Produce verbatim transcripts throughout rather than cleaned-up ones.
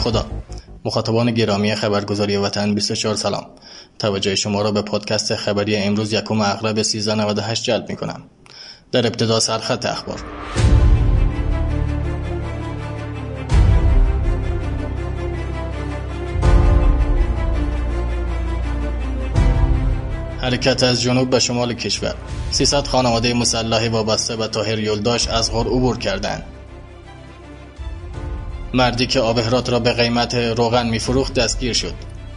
خدا. مخاطبان گرامی خبرگزاری وطن بیست و چهار سلام. توجه شما را به پادکست خبری امروز یکم اغرب سیزده نود و هشت جلب می کنم. در ابتدا سرخط اخبار. حرکت از جنوب به شمال کشور. سیصد خانواده مسلح وابسته به طاهر یلداش از غور عبور کردند. مردی که آب هرات را به قیمت روغن می‌فروخت دستگیر شد.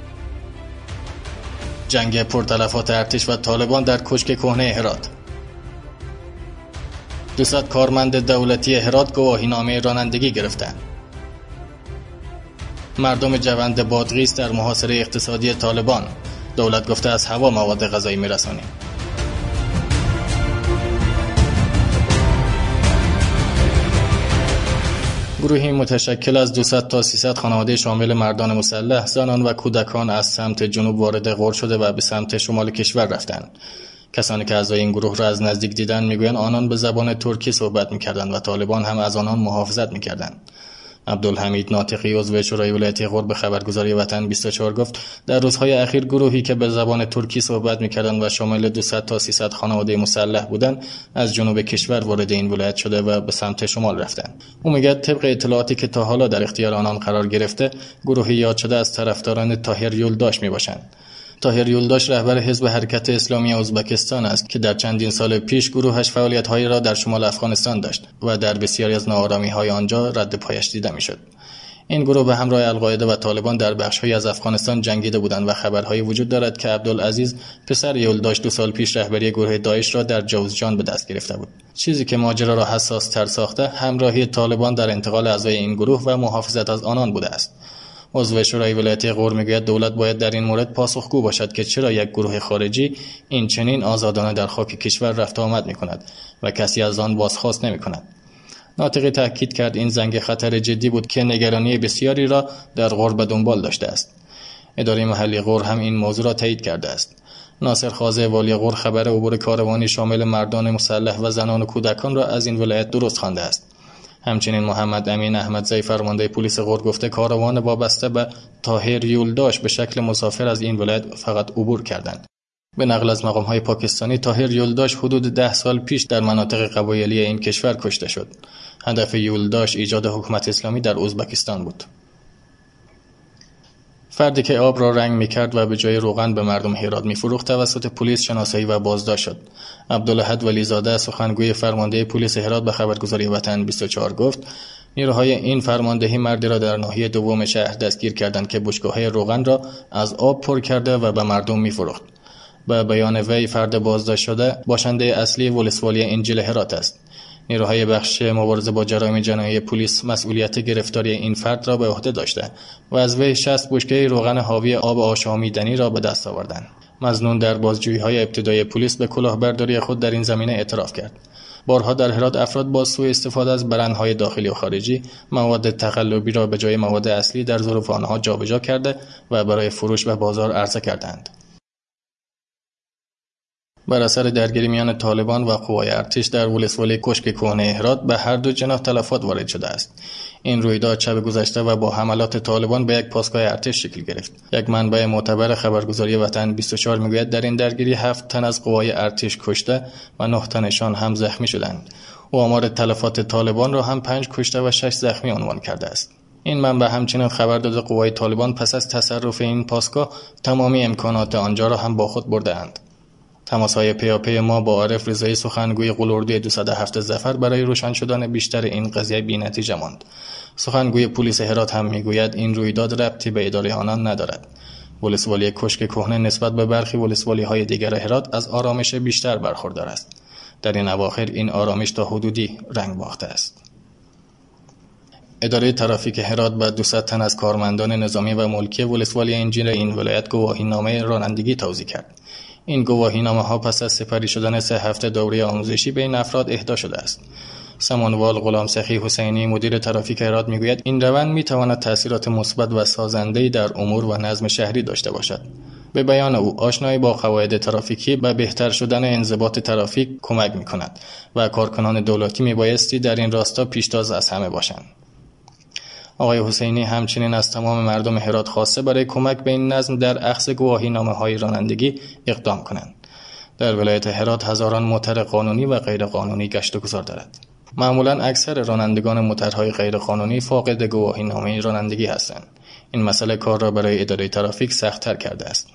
جنگ پرتلفات ارتش و طالبان در کشک کهنه هرات. دویست کارمند دولتی هرات گواهینامه رانندگی گرفتند. مردم جوند بادغیس در محاصره اقتصادی طالبان. دولت گفته از هوا مواد غذایی میرسانیم. گروهی متشکل از دویست تا سیصد خانواده شامل مردان مسلح، زنان و کودکان از سمت جنوب وارد غور شده و به سمت شمال کشور رفتند. کسانی که اعضای این گروه را از نزدیک دیدند میگویند آنان به زبان ترکی صحبت میکردند و طالبان هم از آنان محافظت میکردند. عبدالحمید ناطقی عضو شورای ولایتی غور به خبرگزاری وطن بیست و چهار گفت در روزهای اخیر گروهی که به زبان ترکی صحبت می‌کردند و شامل دویست تا سیصد خانواده مسلح بودند از جنوب کشور وارد این ولایت شده و به سمت شمال رفتند. او میگه طبق اطلاعاتی که تا حالا در اختیار آنان قرار گرفته گروهی یاد شده از طرفداران طاهر یلداش میباشند. طاهر یلداش رهبر حزب حرکت اسلامی ازبکستان است که در چندین سال پیش گروهش فعالیت‌هایی را در شمال افغانستان داشت و در بسیاری از ناآرامی‌های آنجا رد پایش دیده می‌شد. این گروه به همراه القاعده و طالبان در بخش‌هایی از افغانستان جنگیده بودند و خبرهایی وجود دارد که عبدالعزیز پسر یلداش دو سال پیش رهبری گروه داعش را در جوزجان به دست گرفته بود. چیزی که ماجرا را حساس‌تر ساخته همراهی طالبان در انتقال اعضای این گروه و محافظت از آنان بوده است. عضو شورای ولایتی غور میگوید دولت باید در این مورد پاسخگو باشد که چرا یک گروه خارجی این چنین آزادانه در خاک کشور رفت آمد میکند و کسی از آن بازخواست نمیکند. ناطقی تاکید کرد این زنگ خطر جدی بود که نگرانی بسیاری را در غور به دنبال داشته است. اداره محلی غور هم این موضوع را تایید کرده است. ناصر خازه والی غور خبر عبور کاروانی شامل مردان مسلح و زنان و کودکان را از این ولایت درست خوانده است. همچنین محمد امین احمدزی فرمانده پلیس غور گفته کاروان وابسته به طاهر یلداش به شکل مسافر از این ولایت فقط عبور کردند. به نقل از مقام‌های پاکستانی طاهر یلداش حدود ده سال پیش در مناطق قبایلی این کشور کشته شد. هدف یلداش ایجاد حکومت اسلامی در ازبکستان بود. فردی که آب را رنگ می‌کرد و به جای روغن به مردم هرات می‌فروخت توسط پلیس شناسایی و بازداشت شد. عبدالحد ولیزاده سخنگوی فرماندهی پلیس هرات به خبرگزاری وطن بیست و چهار گفت نیروهای این فرماندهی مردی را در ناحیه دوم شهر دستگیر کردند که بشکه‌های روغن را از آب پر کرده و به مردم می‌فروخت. به بیان وی فرد بازداشت شده باشنده اصلی ولسوالی انجیل هرات است. نیروهای بخش مبارزه با جرایم جنایی پلیس مسئولیت گرفتاری این فرد را به عهده داشته و از وی شصت بشکه روغن حاوی آب آشامیدنی را به دست آوردند. مظنون در بازجویی‌های ابتدایی پلیس به کلاهبرداری خود در این زمینه اعتراف کرد. بارها در هرات افراد با سوء استفاده از برندهای داخلی و خارجی مواد تقلبی را به جای مواد اصلی در ظروف آنها جابجا کرده و برای فروش به بازار عرضه کردند. بر اثر درگیری میان طالبان و قوای ارتش در ولسوالی کشک کهنه هرات به هر دو جناح تلفات وارد شده است. این رویداد شب گذشته و با حملات طالبان به یک پاسگاه ارتش شکل گرفت. یک منبع معتبر خبرگزاری وطن بیست و چهار میگوید در این درگیری هفت تن از قوای ارتش کشته و نه تنشان هم زخمی شدند. او آمار تلفات طالبان را هم پنج کشته و شش زخمی عنوان کرده است. این منبع همچنین خبر داده قوای طالبان پس از تصرف این پاسگاه تمامی امکانات آنجا را هم با خود برده‌اند. تماس‌های پیاپی ما با عارف رضایی سخنگوی قلاردوی دویست و هفت ظفر برای روشن شدن بیشتر این قضیه بی‌نتیجه ماند. سخنگوی پلیس هرات هم میگوید این رویداد ربطی به اداره آنان ندارد. ولسوالی کشک کهنه نسبت به برخی ولسوالی‌های دیگر هرات از آرامش بیشتر برخوردار است. در این اواخر این آرامش تا حدودی رنگ باخته است. اداره ترافیک هرات با دویست تن از کارمندان نظامی و ملکی ولسوالی انجیل این ولایت گواهینامه رانندگی توزیع کرد. این گواهینامه ها پس از سپری شدن سه هفته دوره آموزشی به این افراد اهدا شده است. سمانوال غلام سخی حسینی مدیر ترافیک هرات میگوید این روند میتواند تاثیرات مثبت و سازنده‌ای در امور و نظم شهری داشته باشد. به بیان او آشنایی با قواعد ترافیکی به بهتر شدن انضباط ترافیک کمک می‌کند و کارکنان دولتی میبایستی در این راستا پیشتاز از همه باشند. آقای حسینی همچنین از تمام مردم هرات خواسته برای کمک به این نظم در اخذ گواهینامه‌های رانندگی اقدام کنند. در ولایت هرات هزاران موتر قانونی و غیر قانونی گشت و گذار دارد. معمولاً اکثر رانندگان موترهای غیر قانونی فاقد گواهینامه رانندگی هستند. این مسئله کار را برای اداره ترافیک سخت‌تر کرده است.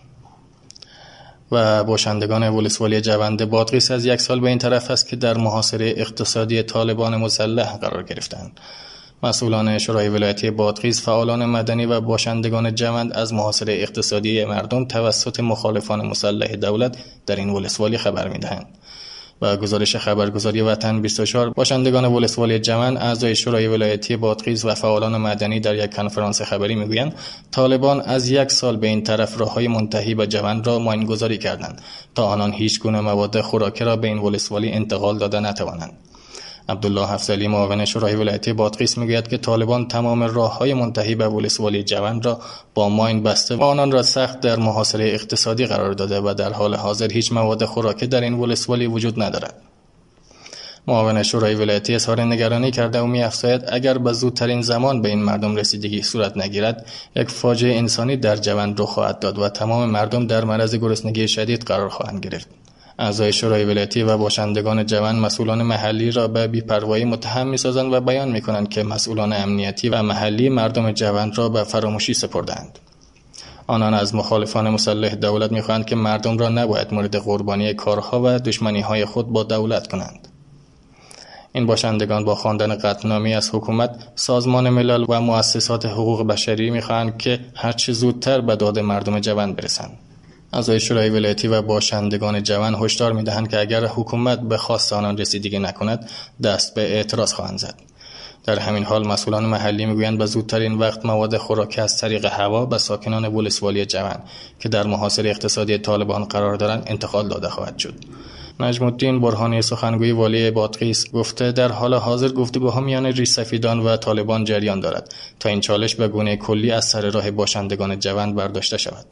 و باشندگان ولسوالی جوند بادغیس از یک سال به این طرف است که در محاصره اقتصادی طالبان مسلح قرار گرفتند. مسئولان شورای ولایتی بادغیس، فعالان مدنی و باشندگان جوند از محاصره اقتصادی مردم توسط مخالفان مسلح دولت در این ولسوالی خبر می‌دهند. و گزارش خبرگزاری وطن بیست و چهار، باشندگان ولسوالی جوند اعضای شورای ولایتی بادغیس و فعالان مدنی در یک کنفرانس خبری میگویند طالبان از یک سال به این طرف راههای منتهی به جوند را ماینگذاری کردند تا آنان هیچ گونه مواد خوراکی را به این ولسوالی انتقال داده نتوانند. عبدالله افضلی، معاون شورای ولایتی بادغیس، میگوید که طالبان تمام راههای منتهی به ولسوالی جوند را با ماین بسته و آنان را سخت در محاصره اقتصادی قرار داده و در حال حاضر هیچ مواد خوراکی در این ولسوالی وجود ندارد. معاون شورای ولایتی اظهار نگرانی کرده و می‌افزاید اگر به زودترین زمان به این مردم رسیدگی صورت نگیرد، یک فاجعه انسانی در جوند رخ خواهد داد و تمام مردم در معرض گرسنگی شدید قرار خواهند گرفت. اعضای شورای ولایتی و باشندگان جوند مسئولان محلی را به بی‌پروایی متهم می‌سازند و بیان می‌کنند که مسئولان امنیتی و محلی مردم جوند را به فراموشی سپردند. آنان از مخالفان مسلح دولت می‌خواهند که مردم را نباید مورد قربانی کارها و دشمنی‌های خود با دولت کنند. این باشندگان با خواندن قطعنامه‌ای از حکومت، سازمان ملل و مؤسسات حقوق بشری می‌خواهند که هرچه زودتر به داد مردم جوند برسند. اعضای شورای ولایتی و باشندگان جوند هشدار می‌دهند که اگر حکومت به خواست آنان رسیدگی نکند، دست به اعتراض خواهند زد. در همین حال مسئولان محلی میگویند به زودترین وقت مواد خوراکی از طریق هوا به ساکنان ولسوالی جوند که در محاصره اقتصادی طالبان قرار دارند انتقال داده خواهد شد. نجم الدین برهانی، سخنگوی والی بادغیس، گفته در حال حاضر گفتگوها میان ریش‌سفیدان و طالبان جریان دارد تا این چالش به گونه کلی از سر راه باشندگان جوند برداشته شود.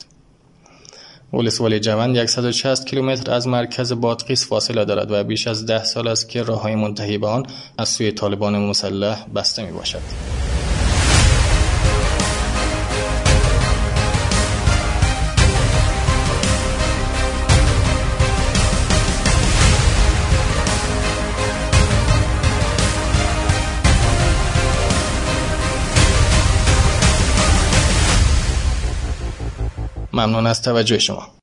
ولسوالی جوند صد و شصت کیلومتر از مرکز بادغیس فاصله دارد و بیش از ده سال است که راههای منتهی به آن از سوی طالبان مسلح بسته می باشد. ممنون از توجه شما.